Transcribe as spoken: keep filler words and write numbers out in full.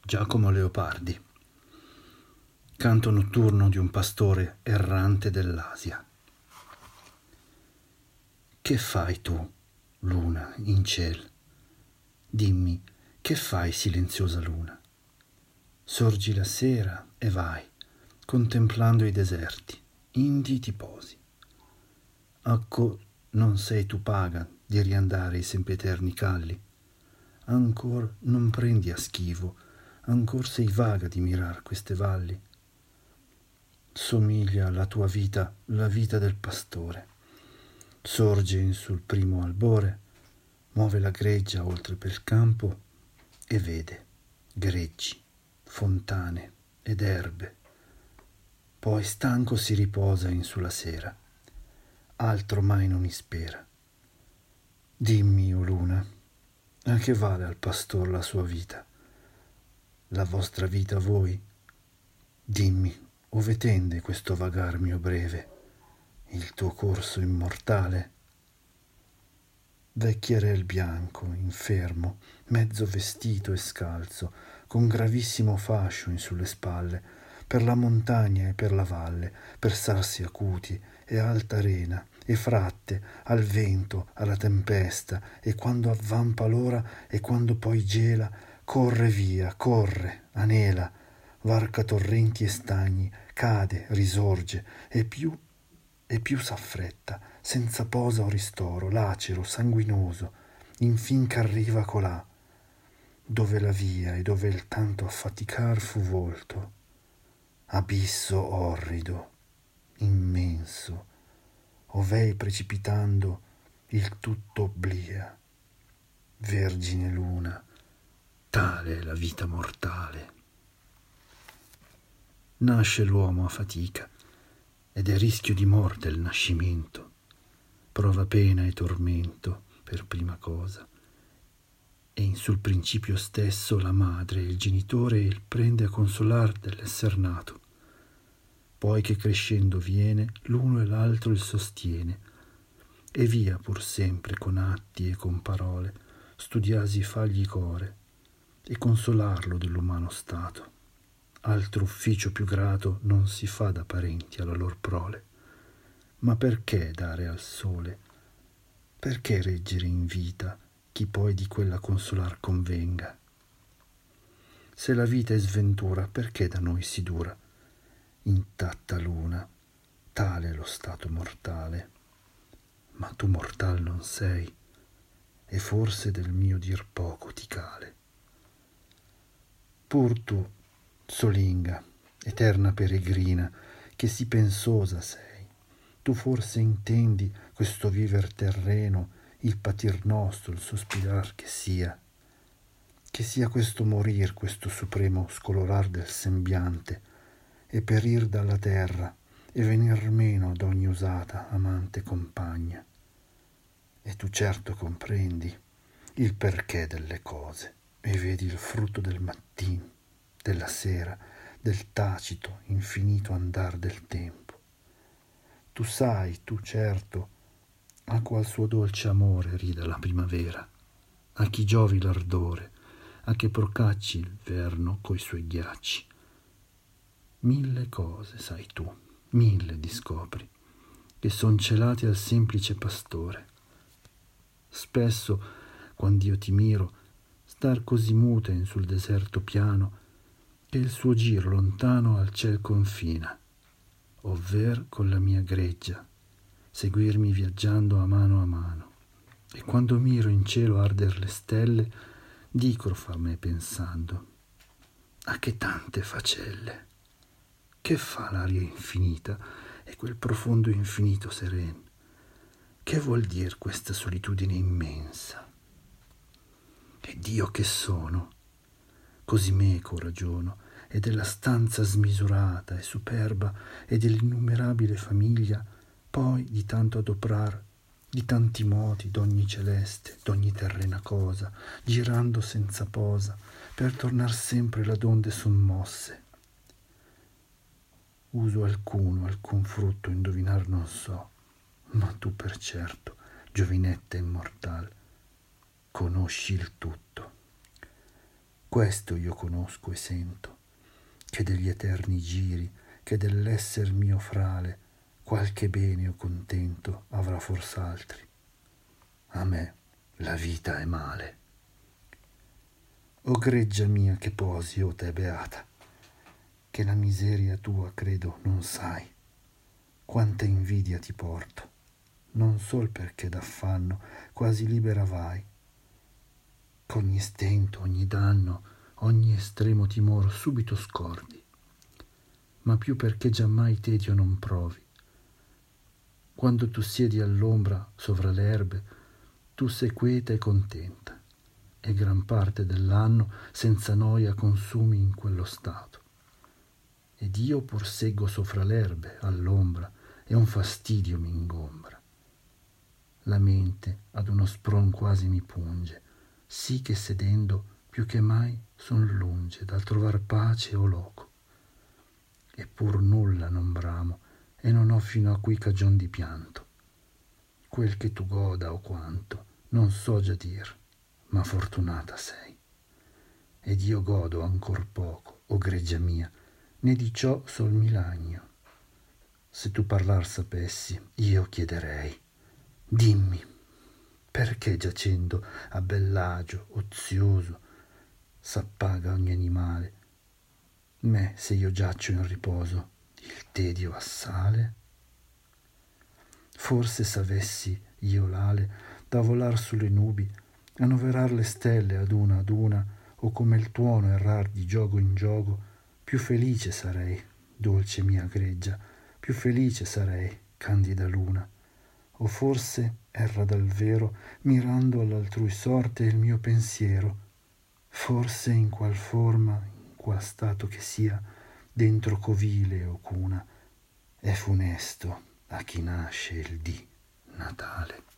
Giacomo Leopardi. Canto notturno di un pastore errante dell'Asia. Che fai tu, luna, in ciel? Dimmi, che fai, silenziosa luna? Sorgi la sera e vai, contemplando i deserti, indi ti posi. Acco non sei tu paga di riandare i sempiterni calli? Ancor non prendi a schivo, ancor sei vaga di mirar queste valli? Somiglia alla tua vita la vita del pastore. Sorge in sul primo albore, muove la greggia oltre pel campo e vede greggi, fontane ed erbe. Poi stanco si riposa in sulla sera, altro mai non ispera. Dimmi, o luna, a che vale al pastor la sua vita? La vostra vita voi? Dimmi, ove tende questo vagar mio breve, il tuo corso immortale? Vecchierel bianco, infermo, mezzo vestito e scalzo, con gravissimo fascio in sulle spalle, per la montagna e per la valle, per sarsi acuti e alta arena, e fratte, al vento, alla tempesta, e quando avvampa l'ora e quando poi gela, corre via, corre, anela, varca torrenti e stagni, cade, risorge, e più e più s'affretta, senza posa o ristoro, lacero, sanguinoso, infin ch'arriva colà, dove la via e dove il tanto affaticar fu volto, abisso orrido, immenso, ov'ei precipitando il tutto obblia. Vergine luna, tale è la vita mortale. Nasce l'uomo a fatica, ed è rischio di morte il nascimento. Prova pena e tormento per prima cosa, e in sul principio stesso la madre e il genitore il prende a consolar dell'esser nato. Poi che crescendo viene, l'uno e l'altro il sostiene, e via pur sempre con atti e con parole studiasi fagli core e consolarlo dell'umano stato. Altro ufficio più grato non si fa da parenti alla lor prole. Ma perché dare al sole? Perché reggere in vita chi poi di quella consolar convenga? Se la vita è sventura, perché da noi si dura? Intatta luna, tale è lo stato mortale. Ma tu mortal non sei, e forse del mio dir poco ti cale. Pur tu, solinga, eterna peregrina, che sì pensosa sei, tu forse intendi questo viver terreno, il patir nostro, il sospirar che sia, che sia questo morir, questo supremo scolorar del sembiante, e perir dalla terra, e venir meno ad ogni usata amante compagna. E tu certo comprendi il perché delle cose, e vedi il frutto del mattin, della sera, del tacito, infinito andar del tempo. Tu sai, tu certo, a qual suo dolce amore rida la primavera, a chi giovi l'ardore, a che procacci il verno coi suoi ghiacci. Mille cose sai tu, mille discopri, che son celate al semplice pastore. Spesso, quand'io ti miro, star così muta in sul deserto piano, che il suo giro lontano al ciel confina, ovver con la mia greggia, seguirmi viaggiando a mano a mano. E quando miro in cielo arder le stelle, dico fra me pensando, a che tante facelle, che fa l'aria infinita e quel profondo infinito seren? Che vuol dir questa solitudine immensa? Ed io che sono? Così meco ragiono, e della stanza smisurata e superba e dell'innumerabile famiglia, poi di tanto adoprar, di tanti moti d'ogni celeste, d'ogni terrena cosa, girando senza posa, per tornar sempre là donde son mosse. Uso alcuno, alcun frutto indovinar non so, ma tu per certo, giovinetta immortal, conosci il tutto. Questo io conosco e sento, che degli eterni giri, che dell'esser mio frale, qualche bene o contento avrà fors'altri. A me la vita è male. O greggia mia che posi, o te beata, che la miseria tua credo non sai, quanta invidia ti porto, non sol perché d'affanno quasi libera vai, ch'ogni stento, ogni danno, ogni estremo timor subito scordi, ma più perché giammai tedio non provi. Quando tu siedi all'ombra sovra le erbe, tu sei quieta e contenta, e gran parte dell'anno senza noia consumi in quello stato. Ed io pur seggo sopra l'erbe, all'ombra, e un fastidio mi ingombra. La mente ad uno spron quasi mi punge, sì che sedendo più che mai son lunge dal trovar pace o loco. Eppur nulla non bramo, e non ho fino a qui cagion di pianto. Quel che tu goda o quanto, non so già dir, ma fortunata sei. Ed io godo ancor poco, o greggia mia, né di ciò sol mi lagno. Se tu parlar sapessi, io chiederei, dimmi, perché giacendo a bell'agio, ozioso, s'appaga ogni animale? Me, se io giaccio in riposo, il tedio assale? Forse s'avessi io l'ale da volar sulle nubi, a noverar le stelle ad una ad una, o come il tuono errar di giogo in giogo, più felice sarei, dolce mia greggia, più felice sarei, candida luna. O forse erra dal vero, mirando all'altrui sorte il mio pensiero, forse in qual forma, in qual stato che sia, dentro covile o cuna, è funesto a chi nasce il dì Natale.